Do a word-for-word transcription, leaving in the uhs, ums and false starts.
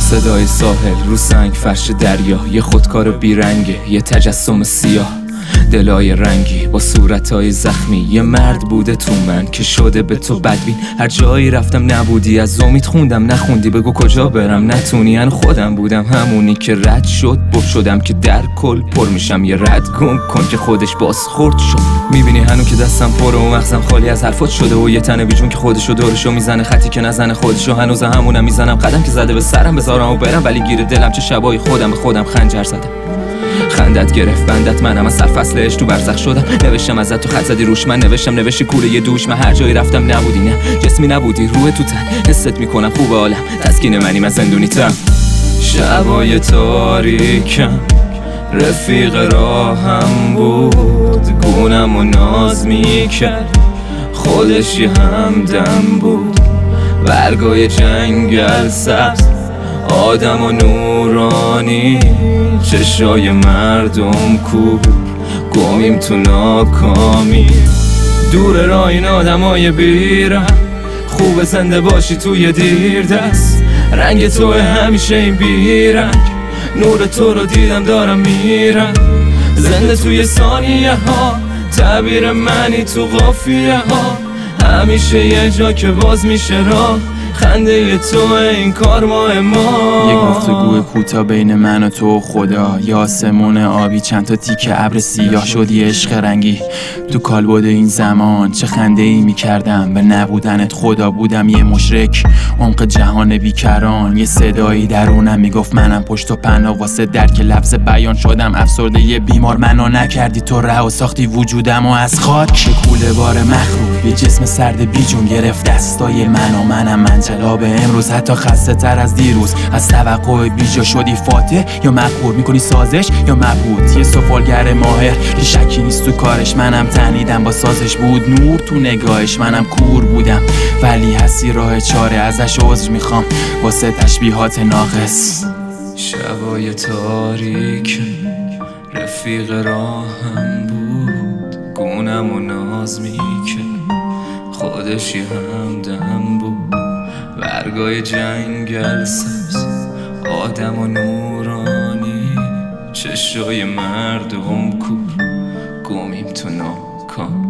صدای ساحل رو سنگ فرش دریا، یه خودکار بیرنگه، یه تجسم سیاه، دلای رنگی با صورتای زخمی. یه مرد بوده تو من که شده به تو بدبین. هر جایی رفتم نبودی، از امید خوندم نخوندی. بگو کجا برم نتونی، هن خودم بودم همونی که رد شد. بر شدم که در کل پر میشم، یه رد گم کن که خودش باز خورد شد. میبینی هنو که دستم پر و مغزم خالی از حرفات شده، و یه تنه بیجون که خودشو دورشو میزنه، خطی که نزنه خودشو. هنوز همونم میزنم قدم که زده به سرم، بذارم و برم ولی گیر دلم چه شبای خودم به خودم خنجر زدم. خندت گرفت بندت منم، از سر فصلش تو برزخ شدم. نوشتم ازت تو خط زدی روش، من نوشتم نوشتی کوره یه دوش. من هر جایی رفتم نبودی، نه جسمی نبودی، روح تو تن. حست میکنم خوب عالم تسکین منی، من زندونی تم. شبای تاریکم رفیق راهم بود، گونم و ناز میکرد، خودش یه همدم بود. برگای جنگل سبز، آدم و نورانی، چشای مردم کو، گمیم تو ناکامی. دور راه این آدم های بیرم، خوب زنده باشی توی دیر دست. رنگ تو همیشه این بیرنگ، نور تو رو دیدم دارم میرم. زنده توی ثانیه ها، تعبیر منی تو قافیه ها. همیشه یه جا که باز میشه راه، خنده تو این کار ماه ما. یک گفتگو کوتاه بین من و تو و خدا، یا آسمون آبی چند تا تیکه ابر سیاه. شدی عشق رنگی تو کالبد این زمان، چه خنده ای میکردم به نبودنت. خدا بودم یه مشرک عمق جهان بیکران، یه صدایی درونم میگفت منم پشت و پناه. واسه درک لفظ بیان شدم افسرده یه بیمار. منو نکردی تو رها، ساختی وجودم و از خاک. کوله بار مخروب یه جسم سرد بیجون گرفت دستای من و منم منجلاب امروز، حتی خسته تر از دیروز. از توقع بیجا شدی فاتح یا مقهور، میکنی سازش یا مبهوت. یه سفالگر ماهر که شکی نیست تو کارش، منم تنیدم با سازش بود نور تو نگاهش. منم کور بودم ولی هستی راه چاره، ازش عذر میخوام واسه تشبیهات ناقص. شبای تاریک رفیق راهم بود، گونم و ناز میکرد، خودش یه همدم بود. برگای جنگل سبز، آدم و نورانی، چشای مردم کور، گمیم تو ناکام.